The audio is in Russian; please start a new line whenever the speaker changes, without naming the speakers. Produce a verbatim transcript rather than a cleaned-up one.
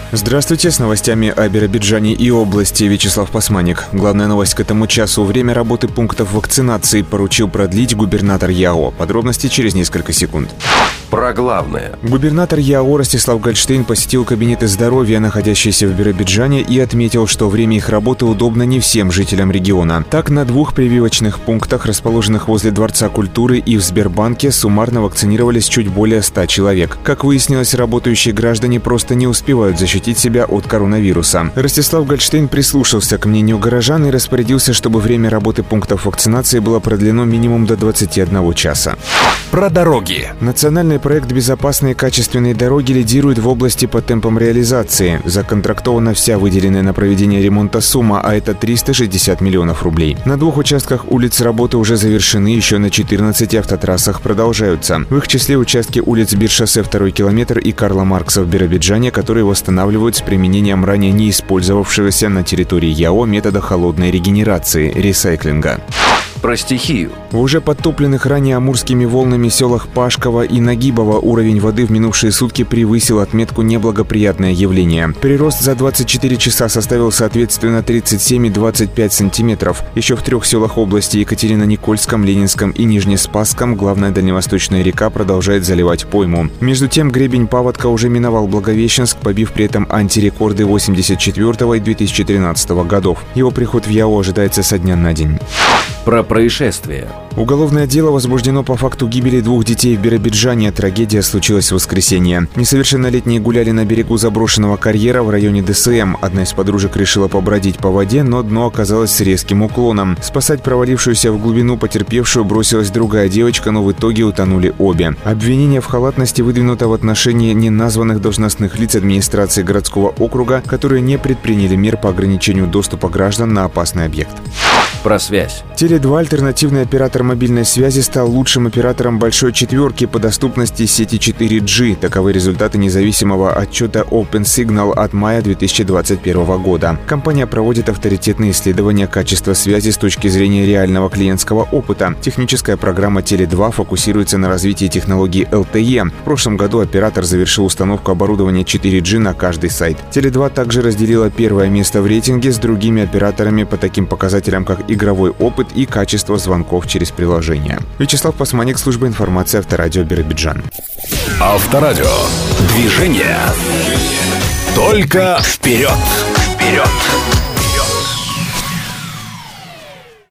Здравствуйте, с новостями о Биробиджане и области Вячеслав Посманник. Главная новость к этому часу. Время работы пунктов вакцинации поручил продлить губернатор ЯО. Подробности через несколько секунд.
Про главное.
Губернатор ЯО Ростислав Гольштейн посетил кабинеты здоровья, находящиеся в Биробиджане, и отметил, что время их работы удобно не всем жителям региона. Так, на двух прививочных пунктах, расположенных возле Дворца культуры и в Сбербанке, суммарно вакцинировались чуть более ста человек. Как выяснилось, работающие граждане просто не успевают защитить себя от коронавируса. Ростислав Гольштейн прислушался к мнению горожан и распорядился, чтобы время работы пунктов вакцинации было продлено минимум до двадцати одного часа.
Про дороги.
Национальный проект «Безопасные качественные дороги» лидирует в области по темпам реализации. Законтрактована вся выделенная на проведение ремонта сумма, а это триста шестьдесят миллионов рублей. На двух участках улиц работы уже завершены, еще на четырнадцати автотрассах продолжаются. В их числе участки улиц Биршоссе второй километр и Карла Маркса в Биробиджане, которые восстанавливают с применением ранее не использовавшегося на территории ЯО метода холодной регенерации – ресайклинга.
Про стихию.
В уже подтопленных ранее амурскими волнами селах Пашково и Нагибово уровень воды в минувшие сутки превысил отметку «неблагоприятное явление». Прирост за двадцать четыре часа составил соответственно тридцать семь и двадцать пять сантиметров. Еще в трех селах области – Екатерино-Никольском, Ленинском и Нижнеспасском – главная дальневосточная река продолжает заливать пойму. Между тем, гребень паводка уже миновал Благовещенск, побив при этом антирекорды восемьдесят четвёртого и две тысячи тринадцатого годов. Его приход в ЯО ожидается со дня на день.
Про происшествие.
Уголовное дело возбуждено по факту гибели двух детей в Биробиджане. Трагедия случилась в воскресенье. Несовершеннолетние гуляли на берегу заброшенного карьера в районе ДСМ. Одна из подружек решила побродить по воде, но дно оказалось с резким уклоном. Спасать провалившуюся в глубину потерпевшую бросилась другая девочка, но в итоге утонули обе. Обвинение в халатности выдвинуто в отношении неназванных должностных лиц администрации городского округа, которые не предприняли мер по ограничению доступа граждан на опасный объект.
Про связь.
Теле два, альтернативный оператор мобильной связи, стал лучшим оператором большой четверки по доступности сети четыре джи. Таковы результаты независимого отчета OpenSignal от мая две тысячи двадцать первого года. Компания проводит авторитетные исследования качества связи с точки зрения реального клиентского опыта. Техническая программа Теле два фокусируется на развитии технологии эл тэ е. В прошлом году оператор завершил установку оборудования четыре джи на каждый сайт. Теле два также разделила первое место в рейтинге с другими операторами по таким показателям, как игровой опыт и качество звонков через приложение. Вячеслав Посманник, служба информации Авторадио Биробиджан.
Авторадио. Движение. Только вперед. Вперед.